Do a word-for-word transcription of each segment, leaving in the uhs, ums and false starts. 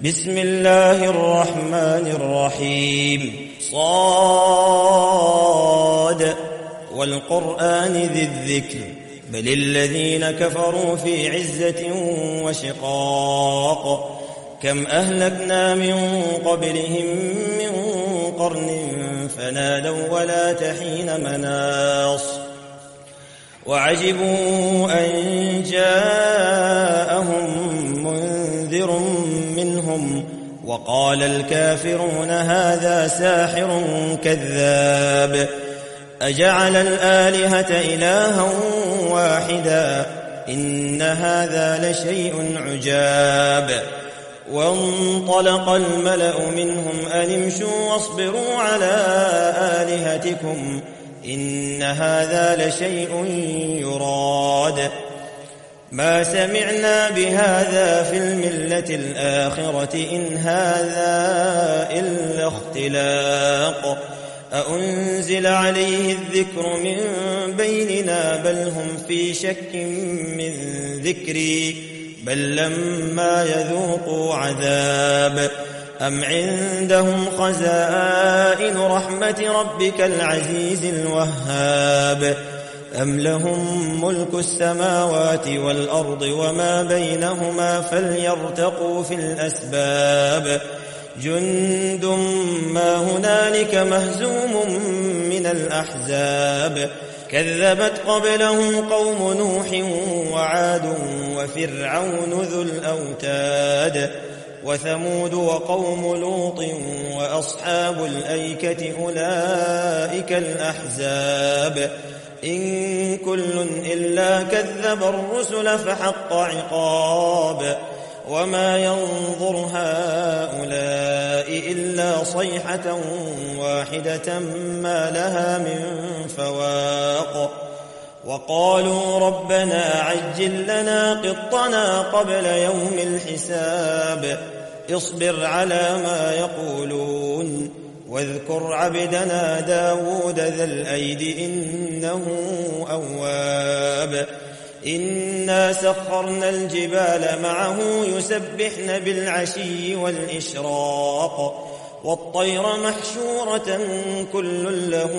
بسم الله الرحمن الرحيم. صاد والقرآن ذي الذكر بل الذين كفروا في عزة وشقاق كم أهلكنا من قبلهم من قرن فنادوا ولا تحين مناص وعجبوا أن جاءهم منذر منهم وقال الكافرون هذا ساحر كذاب أجعل الآلهة إلها واحدا إن هذا لشيء عجاب. وانطلق الملأ منهم أن امشوا واصبروا على آلهتكم إن هذا لشيء يراد ما سمعنا بهذا في الملة الآخرة إن هذا إلا اختلاق أأنزل عليه الذكر من بيننا بل هم في شك من ذكري بل لما يذوقوا عذاب أم عندهم خزائن رحمة ربك العزيز الوهاب أم لهم ملك السماوات والأرض وما بينهما فليرتقوا في الأسباب جند ما هنالك مهزوم من الأحزاب كذبت قبلهم قوم نوح وعاد وفرعون ذو الأوتاد وثمود وقوم لوط وأصحاب الأيكة أولئك الأحزاب إن كل إلا كذب الرسل فحق عقاب وما ينظر هؤلاء إلا صيحة واحدة ما لها من فواق وقالوا ربنا عجل لنا قطنا قبل يوم الحساب اصبر على ما يقولون واذكر عبدنا داود ذا الأيد إنه أواب إنا سخرنا الجبال معه يسبحن بالعشي والإشراق والطير محشورة كل له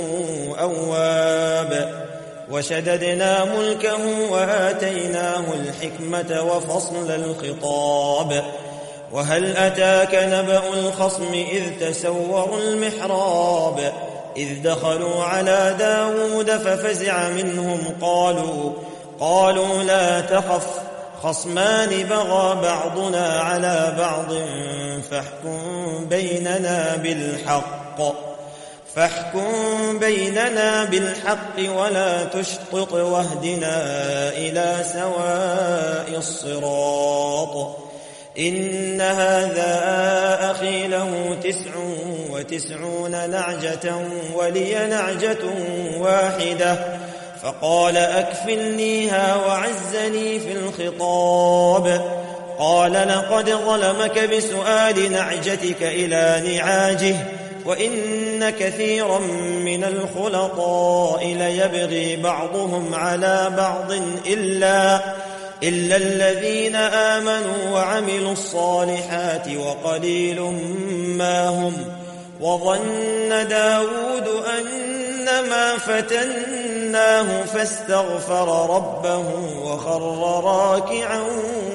أواب وشددنا ملكه وآتيناه الحكمة وفصل الخطاب وهل أتاك نبأ الخصم إذ تسوروا المحراب إذ دخلوا على داود ففزع منهم قالوا قالوا لا تخف خصمان بغى بعضنا على بعض فاحكم بيننا بالحق فاحكم بيننا بالحق ولا تشطط واهدنا إلى سواء الصراط إن هذا أخي له تسع وتسعون نعجة ولي نعجة واحدة فقال أكفلنيها وعزني في الخطاب قال لقد ظلمك بسؤال نعجتك إلى نعاجه وإن كثيرا من الخلطاء ليبغي بعضهم على بعض إلا إلا الذين آمنوا وعملوا الصالحات وقليل ما هم وظن داود أنما فتناه فاستغفر ربه وخر راكعا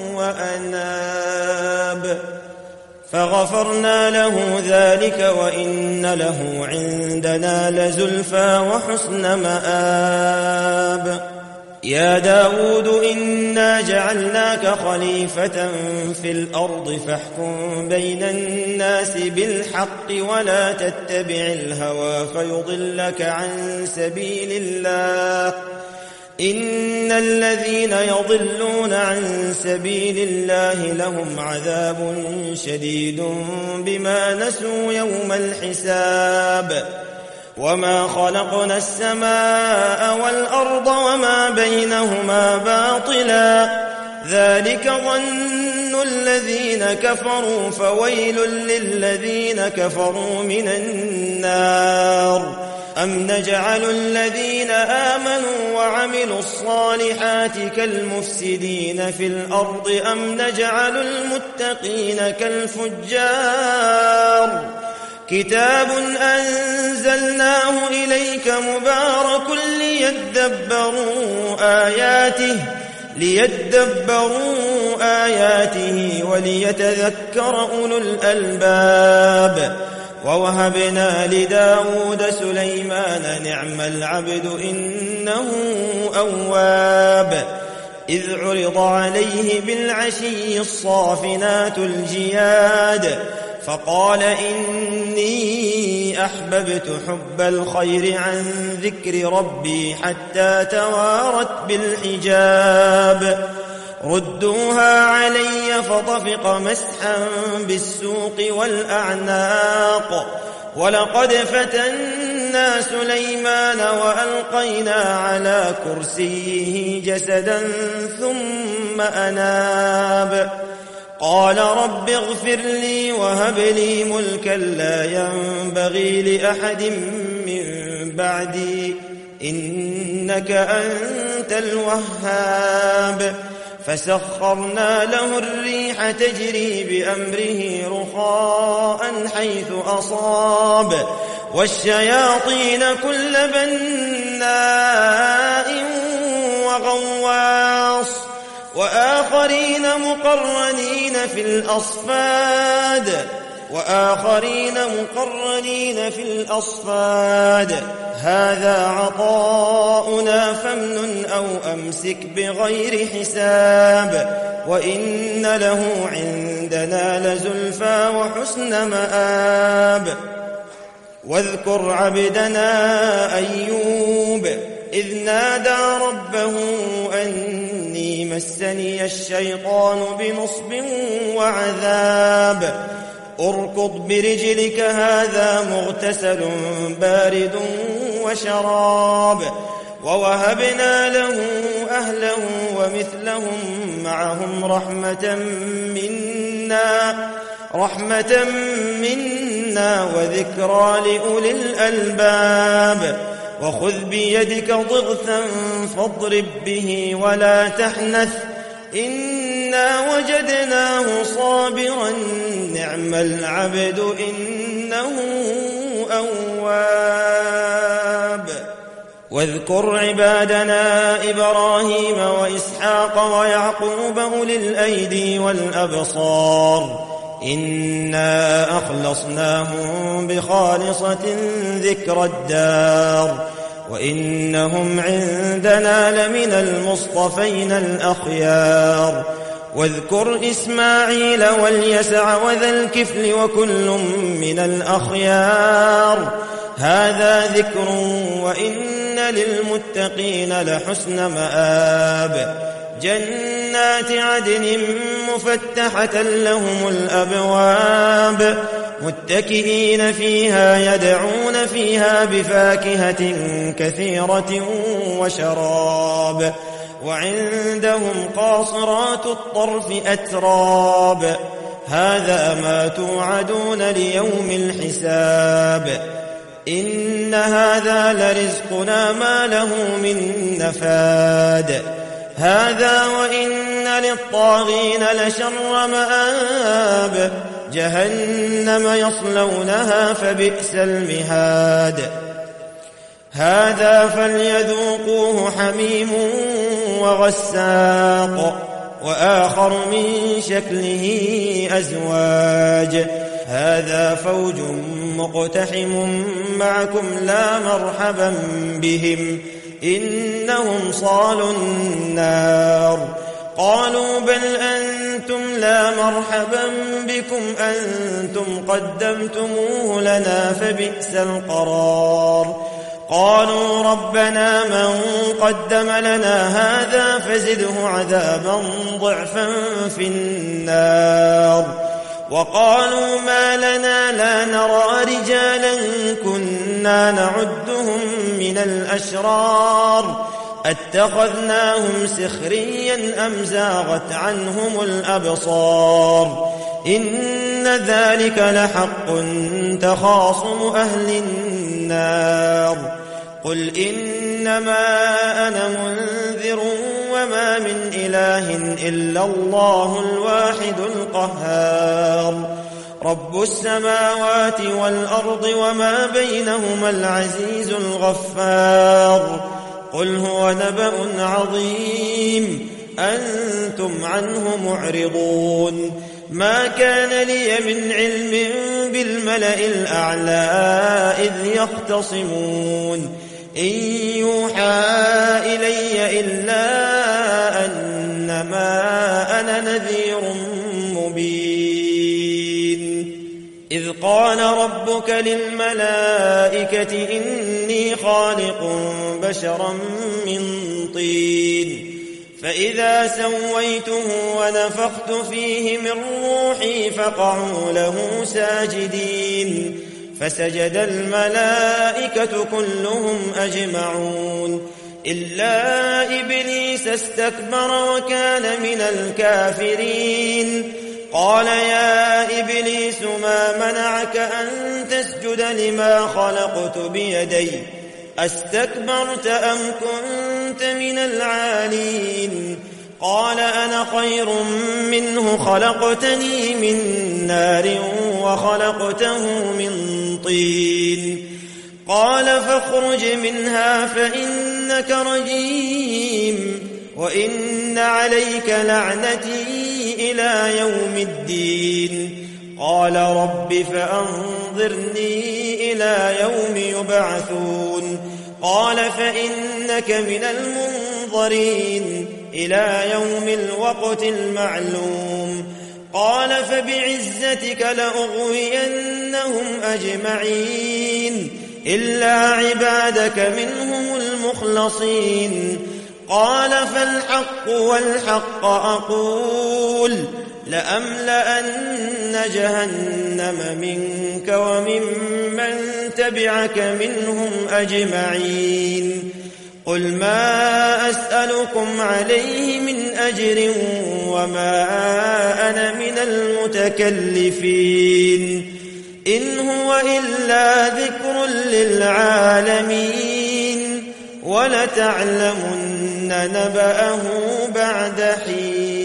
وأناب فغفرنا له ذلك وإن له عندنا لزلفى وحسن مآب يا داود إنا جعلناك خليفة في الأرض فاحكم بين الناس بالحق ولا تتبع الهوى فيضلك عن سبيل الله إن الذين يضلون عن سبيل الله لهم عذاب شديد بما نسوا يوم الحساب وما خلقنا السماء والأرض وما بينهما باطلا ذلك ظن الذين كفروا فويل للذين كفروا من النار أم نجعل الذين آمنوا وعملوا الصالحات كالمفسدين في الأرض أم نجعل المتقين كالفجار كتاب أنزلناه إليك مبارك ليدبروا آياته ليدبروا آياته وليتذكر أولو الألباب ووهبنا لداود سليمان نعم العبد إنه أواب إذ عرض عليه بالعشي الصافنات الجياد فقال إني أحببت حب الخير عن ذكر ربي حتى توارت بالحجاب ردوها علي فطفق مسحا بالسوق والأعناق ولقد فتنا سليمان وألقينا على كرسيه جسدا ثم أناب قال رب اغفر لي وهب لي ملكا لا ينبغي لأحد من بعدي إنك أنت الوهاب فسخرنا له الريح تجري بأمره رخاء حيث أصاب والشياطين كل بناء وغواص وآخرين مقرنين في الأصفاد وآخرين مقرنين في الأصفاد هذا عطاؤنا فامنن أو أمسك بغير حساب وإن له عندنا لزلفى وحسن مآب واذكر عبدنا أيوب إذ نادى ربه أني مسني الشيطان بنصب وعذاب اركض برجلك هذا مغتسل بارد وشراب ووهبنا له أهله ومثلهم معهم رحمة منا رحمة منا وذكرى لأولي الألباب وخذ بيدك ضغثا فاضرب به ولا تحنث إنا وجدناه صابرا نعم العبد إنه أواب واذكر عبادنا إبراهيم وإسحاق ويعقوب أولي الأيدي والأبصار إنا أخلصناهم بخالصة ذكر الدار وإنهم عندنا لمن المصطفين الأخيار واذكر إسماعيل واليسع وذا الكفل وكل من الأخيار هذا ذكر وإن للمتقين لحسن مآب جنات عدن مفتحة لهم الأبواب متكئين فيها يدعون فيها بفاكهة كثيرة وشراب وعندهم قاصرات الطرف أتراب هذا ما توعدون ليوم الحساب إن هذا لرزقنا ما له من نفاد هذا وإن للطاغين لشر مآب جهنم يصلونها فبئس المهاد هذا فليذوقوه حميم وغساق وآخر من شكله أزواج هذا فوج مقتحم معكم لا مرحبا بهم إنهم صالوا النار قالوا بل أنتم لا مرحبا بكم أنتم قدمتموه لنا فبئس القرار قالوا ربنا من قدم لنا هذا فزده عذابا ضعفا في النار وقالوا ما لنا لا نرى رجالا كنا نعدهم من الأشرار اتخذناهم سخريا أم زاغت عنهم الأبصار إن ذلك لحق تخاصم أهل النار النار قل إنما أنا منذر وما من إله إلا الله الواحد القهار رب السماوات والأرض وما بينهما العزيز الغفار قل هو نبأ عظيم أنتم عنه معرضون ما كان لي من علم بالملأ الأعلى إذ يختصمون إن يوحى إلي إلا أنما أنا نذير مبين إذ قال ربك للملائكة إني خالق بشرا من طين فإذا سويته ونفخت فيه من روحي فقعوا له ساجدين فسجد الملائكة كلهم أجمعون إلا إبليس استكبر وكان من الكافرين قال يا إبليس ما منعك أن تسجد لما خلقت بيدي أستكبرت أم كنت من العالين قال أنا خير منه خلقتني من نار وخلقته من طين قال فاخرج منها فإنك رجيم وإن عليك لعنتي إلى يوم الدين قال رب فأنظرني إلى يوم يبعثون قال فإنك من المنظرين إلى يوم الوقت المعلوم قال فبعزتك لأغوينهم أجمعين إلا عبادك منهم المخلصين قال فالحق والحق أقول لأملأن جهنم منك وممن تبعك منهم أجمعين قل ما أسألكم عليه من أجر وما أنا من المتكلفين إن هو إلا ذكر للعالمين ولتعلمن نبأه بعد حين